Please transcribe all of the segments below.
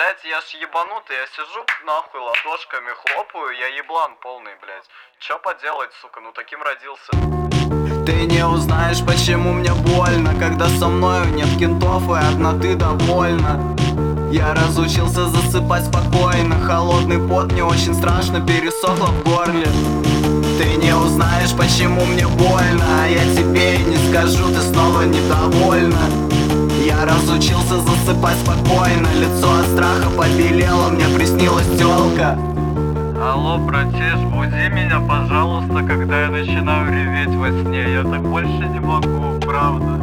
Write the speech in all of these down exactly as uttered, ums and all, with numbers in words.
Блять, я ж ебанутый, я сижу нахуй ладошками хлопаю, я еблан полный, блять. Чё поделать, сука, ну таким родился. Ты не узнаешь, почему мне больно, когда со мною нет кентов и одна ты довольна. Я разучился засыпать спокойно, холодный пот мне очень страшно пересохло в горле. Ты не узнаешь, почему мне больно, а я тебе и не скажу, ты снова недовольна. Я разучился засыпать спокойно, лицо от страха побелело, мне приснилась тёлка. Алло, братиш, буди меня, пожалуйста, когда я начинаю реветь во сне. Я так больше не могу, правда.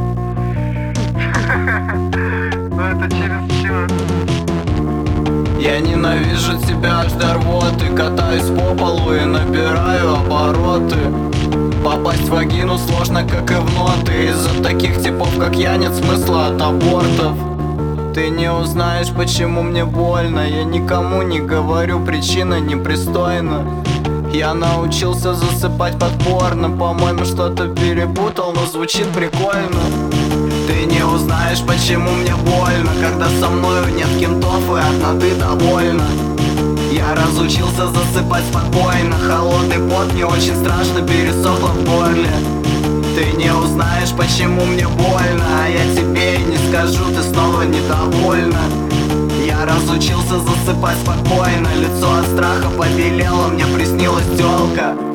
Но это чересчур. Я ненавижу тебя аж до рвоты, катаюсь по полу и набираю обороты. Попасть в вагину сложно, как и в ноты. Из-за таких типов, как я, нет смысла от абортов. Ты не узнаешь, почему мне больно, я никому не говорю, причина непристойна. Я научился засыпать под порно, по-моему, что-то перепутал, но звучит прикольно. Ты не узнаешь, почему мне больно, когда со мною нет кентов и одна ты довольна. Я разучился засыпать спокойно, холодный пот мне очень страшно пересохло в горле. Ты не узнаешь, почему мне больно, а я тебе и не скажу, ты снова недовольна. Я разучился засыпать спокойно, лицо от страха побелело, мне приснилась тёлка.